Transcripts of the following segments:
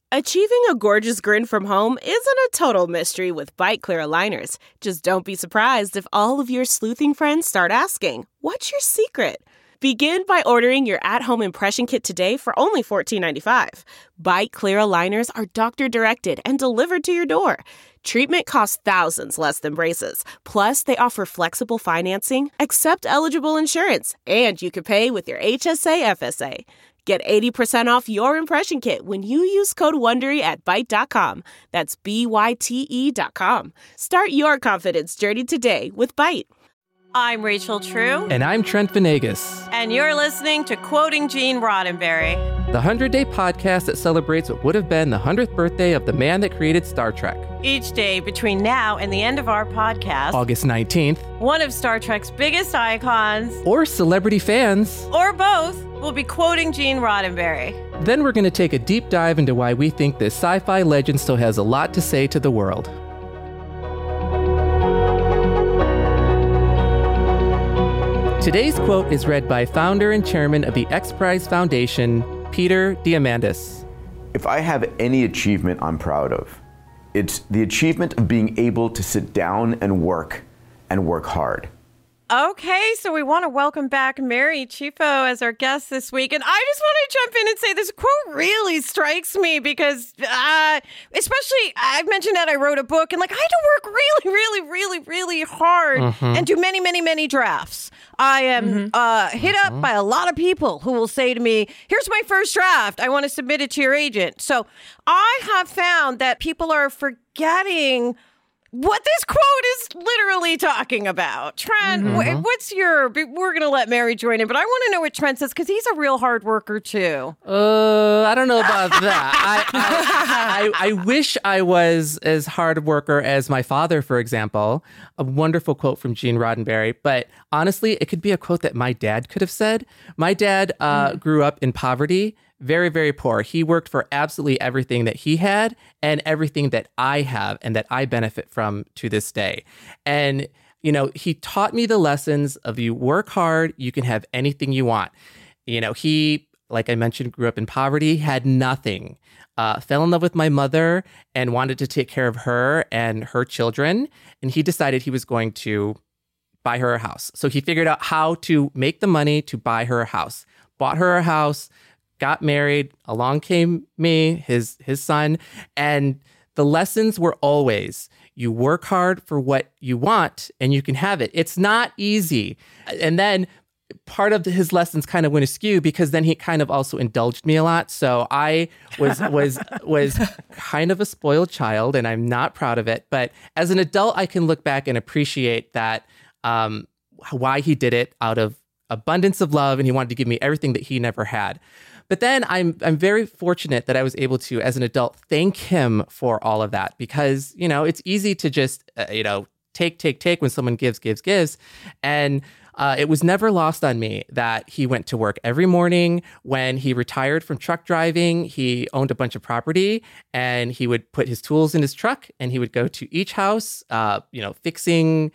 Achieving a gorgeous grin from home isn't a total mystery with Byte Clear aligners. Just don't be surprised if all of your sleuthing friends start asking, "What's your secret?" Begin by ordering your at-home impression kit today for only $14.95. Byte Clear aligners are doctor-directed and delivered to your door. Treatment costs thousands less than braces. Plus, they offer flexible financing, accept eligible insurance, and you can pay with your HSA FSA. Get 80% off your impression kit when you use code WONDERY at Byte.com. That's BYTE.com. Start your confidence journey today with Byte. I'm Rachel True. And I'm Trent Venegas. And you're listening to Quoting Gene Roddenberry, the 100-day podcast that celebrates what would have been the 100th birthday of the man that created Star Trek. Each day between now and the end of our podcast, August 19th, one of Star Trek's biggest icons, or celebrity fans, or both, will be quoting Gene Roddenberry. Then we're going to take a deep dive into why we think this sci-fi legend still has a lot to say to the world. Today's quote is read by founder and chairman of the X Prize Foundation, Peter Diamandis. If I have any achievement I'm proud of, it's the achievement of being able to sit down and work hard. Okay, so we want to welcome back Mary Chieffo as our guest this week. And I just want to jump in and say this quote really strikes me because, especially, I've mentioned that I wrote a book and I had to work really hard and do many, many, many drafts. I am hit up by a lot of people who will say to me, "Here's my first draft. I want to submit it to your agent." So I have found that people are forgetting what this quote is literally talking about. Trent, what's your... We're going to let Mary join in, but I want to know what Trent says because he's a real hard worker too. I don't know about that. I wish I was as hard a worker as my father, for example. A wonderful quote from Gene Roddenberry. But honestly, it could be a quote that my dad could have said. My dad grew up in poverty. Very, very poor. He worked for absolutely everything that he had and everything that I have and that I benefit from to this day. And, he taught me the lessons of you work hard, you can have anything you want. He, like I mentioned, grew up in poverty, had nothing, fell in love with my mother and wanted to take care of her and her children. And he decided he was going to buy her a house. So he figured out how to make the money to buy her a house, bought her a house, got married, along came me, his son, and the lessons were always, you work hard for what you want and you can have it. It's not easy. And then part of his lessons kind of went askew because then he kind of also indulged me a lot. So I was kind of a spoiled child and I'm not proud of it. But as an adult, I can look back and appreciate that, why he did it out of abundance of love and he wanted to give me everything that he never had. But then I'm very fortunate that I was able to, as an adult, thank him for all of that because, it's easy to just, take when someone gives. And it was never lost on me that he went to work every morning. When he retired from truck driving, he owned a bunch of property and he would put his tools in his truck and he would go to each house, fixing,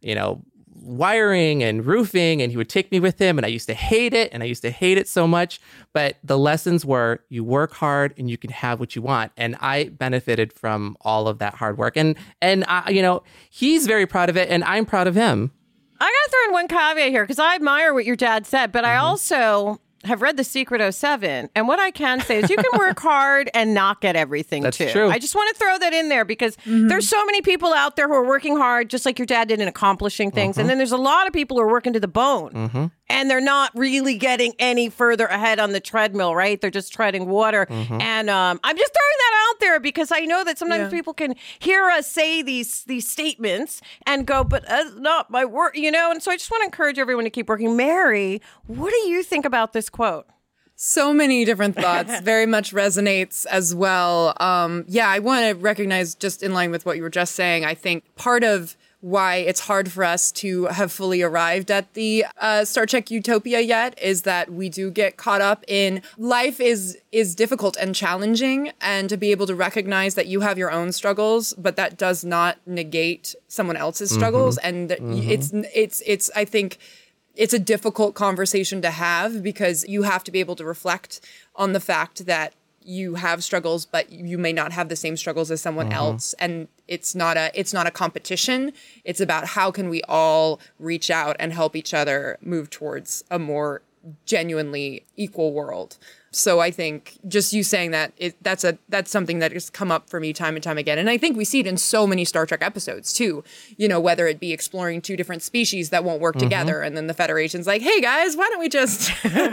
wiring and roofing, and he would take me with him, and I used to hate it so much. But the lessons were you work hard and you can have what you want, and I benefited from all of that hard work. And he's very proud of it, and I'm proud of him. I gotta throw in one caveat here because I admire what your dad said, but I also have read The Secret 07, and what I can say is you can work hard and not get everything. That's too. True. I just want to throw that in there because there's so many people out there who are working hard, just like your dad did, in accomplishing things, and then there's a lot of people who are working to the bone, and they're not really getting any further ahead on the treadmill, right? They're just treading water, and I'm just throwing that out there because I know that sometimes people can hear us say these statements and go, but not my work, and so I just want to encourage everyone to keep working. Mary, what do you think about this quote? So many different thoughts, very much resonates as well. I want to recognize, just in line with what you were just saying, I think part of why it's hard for us to have fully arrived at the Star Trek utopia yet is that we do get caught up in life is difficult and challenging, and to be able to recognize that you have your own struggles, but that does not negate someone else's struggles. And it's I think it's a difficult conversation to have because you have to be able to reflect on the fact that you have struggles, but you may not have the same struggles as someone else. And it's not a competition. It's about how can we all reach out and help each other move towards a more genuinely equal world. So I think just you saying that, that's something that has come up for me time and time again. And I think we see it in so many Star Trek episodes too, you know, whether it be exploring two different species that won't work together. And then the Federation's like, hey guys, why don't we just,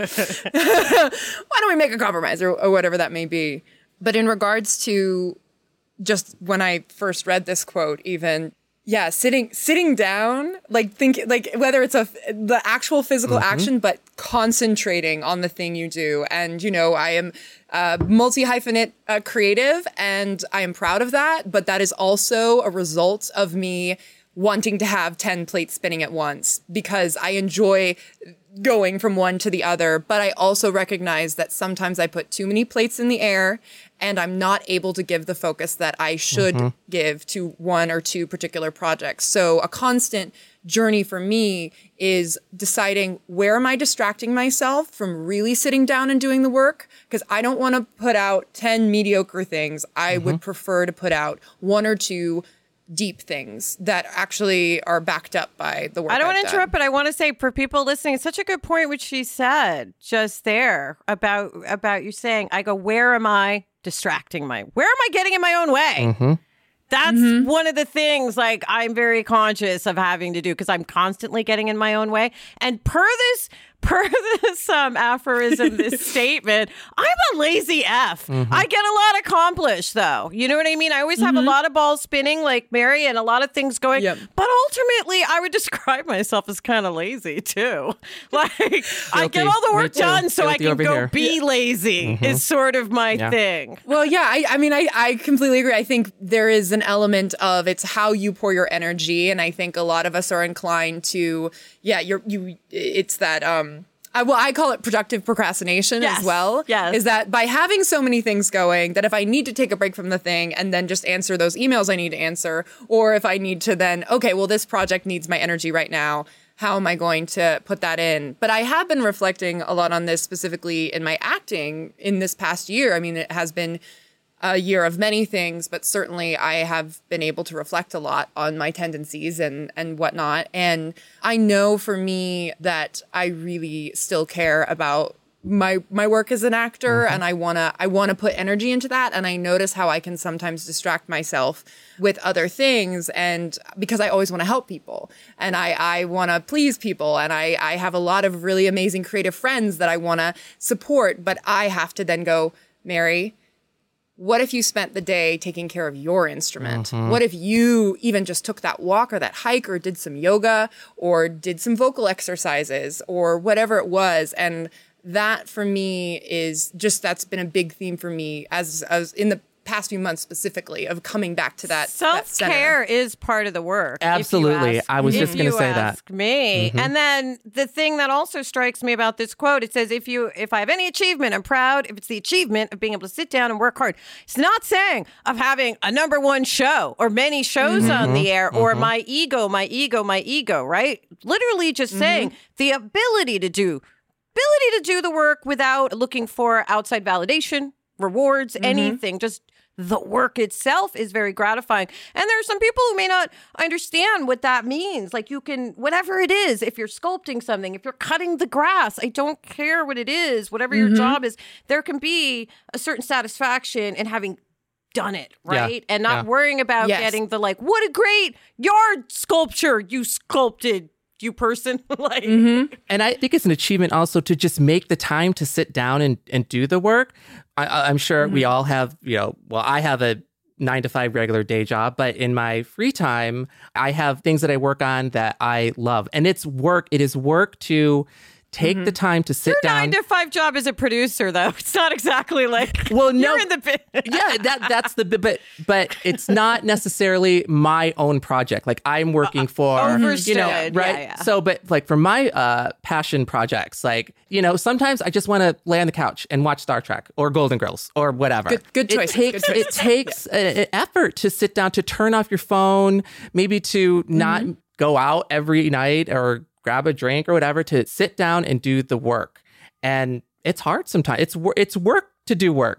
why don't we make a compromise or whatever that may be. But in regards to just when I first read this quote, even, yeah, sitting down, like whether it's the actual physical action, but concentrating on the thing you do. And, you know, I am multi-hyphenate creative, and I am proud of that. But that is also a result of me wanting to have 10 plates spinning at once, because I enjoy going from one to the other. But I also recognize that sometimes I put too many plates in the air and I'm not able to give the focus that I should give to one or two particular projects. So a constant journey for me is deciding, where am I distracting myself from really sitting down and doing the work? Because I don't want to put out 10 mediocre things. I would prefer to put out one or two deep things that actually are backed up by the work. I don't want I've to done. interrupt, but I want to say for people listening, it's such a good point which she said just there about you saying, I go, where am I distracting where am I getting in my own way? That's one of the things, like, I'm very conscious of having to do, because I'm constantly getting in my own way. And per this aphorism, this statement, I'm a lazy F. I get a lot accomplished, though. You know what I mean? I always have a lot of balls spinning, like Mary, and a lot of things going. Yep. But ultimately, I would describe myself as kind of lazy, too. Like, I get all the work done so I can go be lazy is sort of my thing. Well, yeah, I mean, I completely agree. I think there is an element of it's how you pour your energy. And I think a lot of us are inclined to, it's that, I call it productive procrastination as well. Yes. Is that by having so many things going, that if I need to take a break from the thing and then just answer those emails I need to answer, or if I need to then, okay, well, this project needs my energy right now, how am I going to put that in? But I have been reflecting a lot on this specifically in my acting in this past year. I mean, it has been a year of many things, but certainly I have been able to reflect a lot on my tendencies and whatnot. And I know for me that I really still care about my work as an actor, and I wanna put energy into that. And I notice how I can sometimes distract myself with other things, and because I always want to help people and I want to please people, and I have a lot of really amazing creative friends that I want to support, but I have to then go, Mary, what if you spent the day taking care of your instrument? What if you even just took that walk or that hike or did some yoga or did some vocal exercises or whatever it was? And that for me is just, that's been a big theme for me as in the past few months specifically, of coming back to that self-care is part of the work. Absolutely. I was just going to say that. Ask me. And then the thing that also strikes me about this quote, it says, if I have any achievement, I'm proud. If it's the achievement of being able to sit down and work hard. It's not saying of having a number one show or many shows on the air or my ego, right? Literally just saying the ability to do the work without looking for outside validation, rewards, anything, just the work itself is very gratifying. And there are some people who may not understand what that means. Like, you can, whatever it is, if you're sculpting something, if you're cutting the grass, I don't care what it is, whatever your job is, there can be a certain satisfaction in having done it, right? And not worrying about getting the, like, what a great yard sculpture you sculpted, you person. Like, And I think it's an achievement also to just make the time to sit down and do the work. I'm sure we all have, I have a 9-to-5 regular day job, but in my free time, I have things that I work on that I love. And it's work. It is work to take the time to sit down. Your 9-to-5 job as a producer, though, it's not exactly like, well, no, you're in the bit. that's the bit, but it's not necessarily my own project. Like, I'm working for, Overstood. right? Yeah. So, but like for my passion projects, like, sometimes I just want to lay on the couch and watch Star Trek or Golden Girls or whatever. Good choice. It takes an effort to sit down, to turn off your phone, maybe to not go out every night or grab a drink or whatever, to sit down and do the work. And it's hard sometimes. It's work to do work.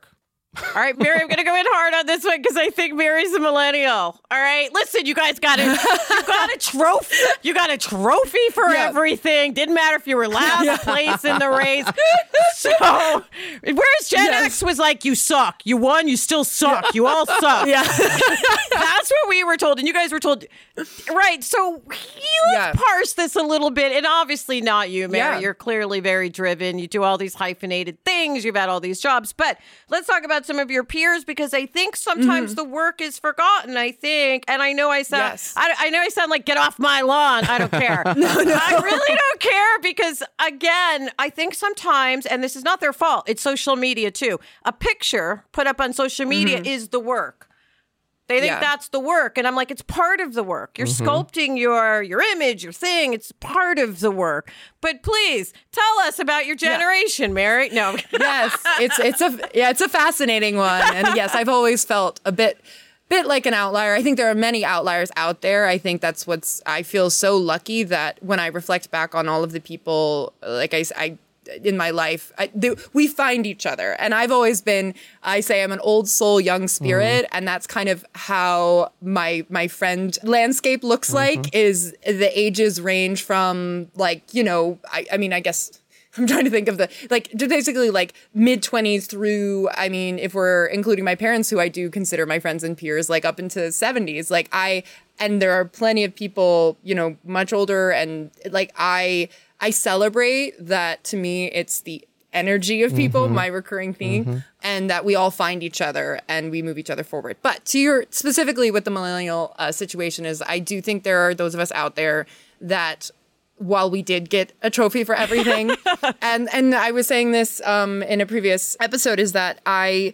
All right, Mary, I'm going to go in hard on this one because I think Mary's a millennial. All right, listen, you guys got a trophy. You got a trophy for everything. Didn't matter if you were last place in the race. So, whereas Gen X was like, you suck. You won, you still suck. You all suck. Yeah. That's what we were told, and you guys were told. Right, so let's parse this a little bit, and obviously not you, Mary. Yeah. You're clearly very driven. You do all these hyphenated things. You've had all these jobs, but let's talk about some of your peers, because I think sometimes the work is forgotten. I think, and I know I sound, I know I sound like get off my lawn. I don't care. I really don't care, because again, I think sometimes, and this is not their fault, it's social media too. A picture put up on social media is the work. They think that's the work. And I'm like, it's part of the work. You're sculpting your image, your thing. It's part of the work. But please tell us about your generation, Mary. No. Yes, it's a fascinating one. And yes, I've always felt a bit like an outlier. I think there are many outliers out there. I think that's I feel so lucky that when I reflect back on all of the people, like I in my life, we find each other. And I've always been, I say I'm an old soul, young spirit. And that's kind of how my friend landscape looks like, is the ages range from like, I mean, I guess I'm trying to think of basically like mid-20s through, I mean, if we're including my parents, who I do consider my friends and peers, like up into the 70s, and there are plenty of people, much older, and like I celebrate that. To me, it's the energy of people, my recurring theme, and that we all find each other and we move each other forward. But to your specifically with the millennial situation is, I do think there are those of us out there that, while we did get a trophy for everything, and I was saying this in a previous episode, is that I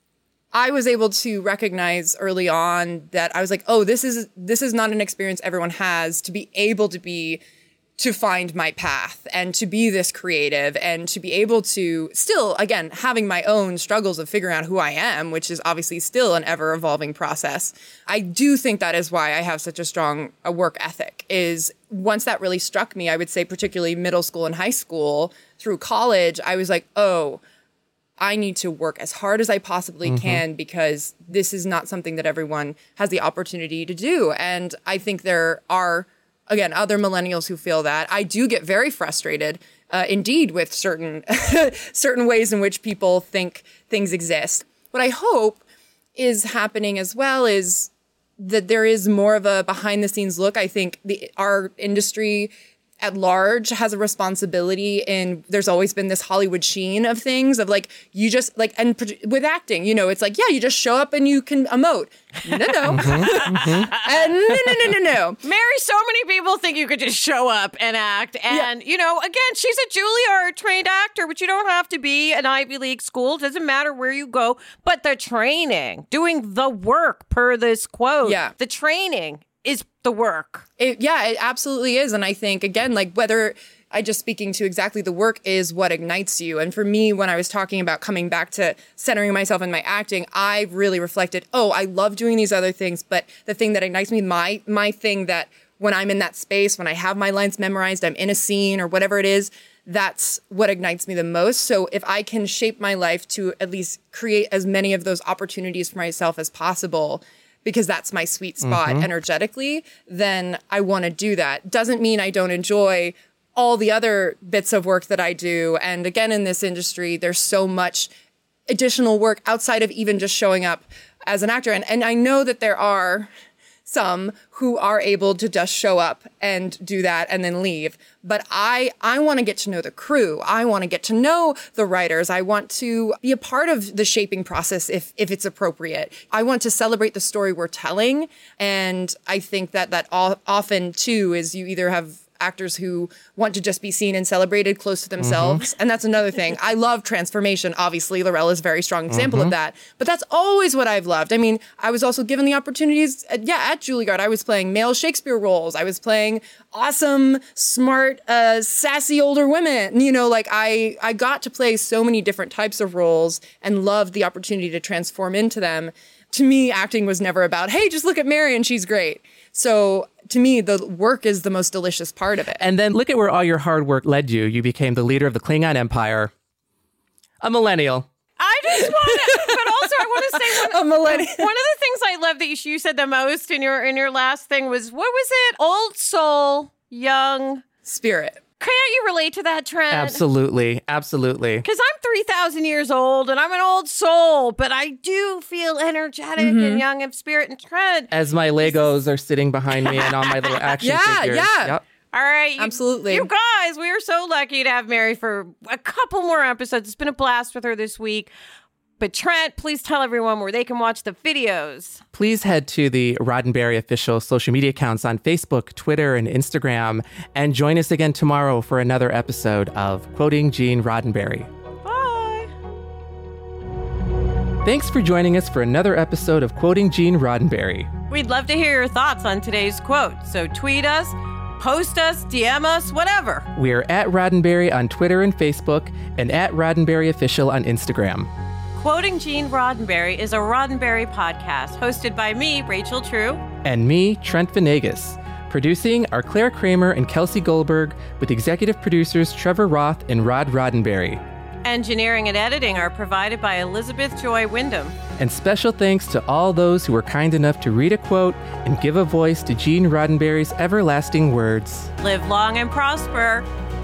was able to recognize early on that I was like, oh, this is not an experience everyone has, to be able to find my path and to be this creative and to be able to still, again, having my own struggles of figuring out who I am, which is obviously still an ever evolving process. I do think that is why I have such a strong work ethic, is once that really struck me, I would say particularly middle school and high school through college, I was like, oh, I need to work as hard as I possibly can, because this is not something that everyone has the opportunity to do. And I think there are, again, other millennials who feel that. I do get very frustrated, indeed, with certain ways in which people think things exist. What I hope is happening as well is that there is more of a behind-the-scenes look. I think our industry at large has a responsibility, and there's always been this Hollywood sheen of things, of like, you just like, and with acting, it's like, yeah, you just show up and you can emote. No. And no. Mary, so many people think you could just show up and act. And, again, she's a Juilliard trained actor, which you don't have to be an Ivy League school. It doesn't matter where you go. But the training, doing the work per this quote, the training is the work. It absolutely is. And I think, again, like whether I just speaking to exactly the work is what ignites you. And for me, when I was talking about coming back to centering myself in my acting, I really reflected, I love doing these other things. But the thing that ignites me, my thing that when I'm in that space, when I have my lines memorized, I'm in a scene or whatever it is, that's what ignites me the most. So if I can shape my life to at least create as many of those opportunities for myself as possible, because that's my sweet spot energetically, then I want to do that. Doesn't mean I don't enjoy all the other bits of work that I do. And again, in this industry, there's so much additional work outside of even just showing up as an actor. And I know that there are some who are able to just show up and do that and then leave. But I want to get to know the crew. I want to get to know the writers. I want to be a part of the shaping process if it's appropriate. I want to celebrate the story we're telling. And I think that often too is you either have actors who want to just be seen and celebrated close to themselves. And that's another thing. I love transformation. Obviously, Lorella is a very strong example of that. But that's always what I've loved. I mean, I was also given the opportunities, at Juilliard. I was playing male Shakespeare roles. I was playing awesome, smart, sassy older women. I got to play so many different types of roles and loved the opportunity to transform into them. To me, acting was never about, hey, just look at Mary and she's great. So to me, the work is the most delicious part of it. And then look at where all your hard work led you. You became the leader of the Klingon Empire, a millennial. I just want to... also I want to say A millennial. one of the things I love that you said the most in your last thing was, what was it? Old soul, young Spirit. Can't you relate to that, Trent? Absolutely. Absolutely. Because I'm 3,000 years old and I'm an old soul, but I do feel energetic and young of spirit. And Trent, As my Legos are sitting behind me and all my little action figures. Yeah. Yep. all right. Absolutely. You guys, we are so lucky to have Mary for a couple more episodes. It's been a blast with her this week. But Trent, please tell everyone where they can watch the videos. Please head to the Roddenberry official social media accounts on Facebook, Twitter, and Instagram, and join us again tomorrow for another episode of Quoting Gene Roddenberry. Bye. Thanks for joining us for another episode of Quoting Gene Roddenberry. We'd love to hear your thoughts on today's quote. So tweet us, post us, DM us, whatever. We're at Roddenberry on Twitter and Facebook, and at Roddenberry Official on Instagram. Quoting Gene Roddenberry is a Roddenberry podcast hosted by me, Rachel True. And me, Trent Venegas. Producing are Claire Kramer and Kelsey Goldberg, with executive producers Trevor Roth and Rod Roddenberry. Engineering and editing are provided by Elizabeth Joy Wyndham. And special thanks to all those who were kind enough to read a quote and give a voice to Gene Roddenberry's everlasting words. Live long and prosper.